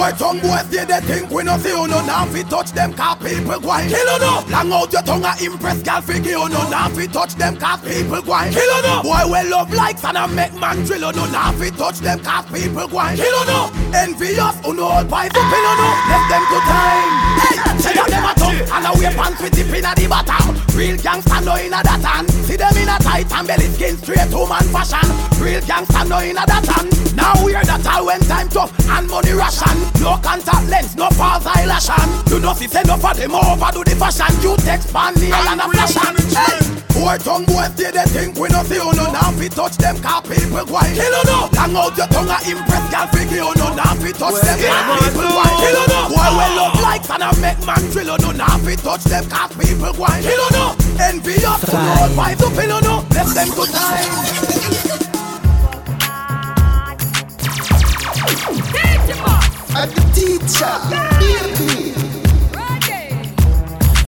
Boy, some boys say they think we no see you no. Now fi touch them cause people gwine kill you no. Long out your tongue a impress girl figure you no. Now fi touch them cause people gwine kill you no. Boy, we love likes and I make man drill you no. Now fi touch them cause people gwine kill you no. Envious who know all pies up in you no. Left them to time. Hey, say them a tough and a weapons with dip inna the bottom. Real gangsta no inna that hand. See them inna tight and belly skin straight to man fashion. Real gangsta no inna that hand. Now wear that all when time tough and money ration. No contact lens, no false eyelashing. You know see say no for them overdo the fashion. You text pan nail and a fashion. Hey, boy tongue boys say they think we no see you no. Now fi touch them cause people gwine kill you no. Long out your tongue a impress girl figure you no. Now fi touch them cause people gwine kill you no. Boy we love likes and I make man drill you no. Now fi touch them cause people gwine kill you no. Envious to all vibes up in you no. Left them to time. I'm the teacher.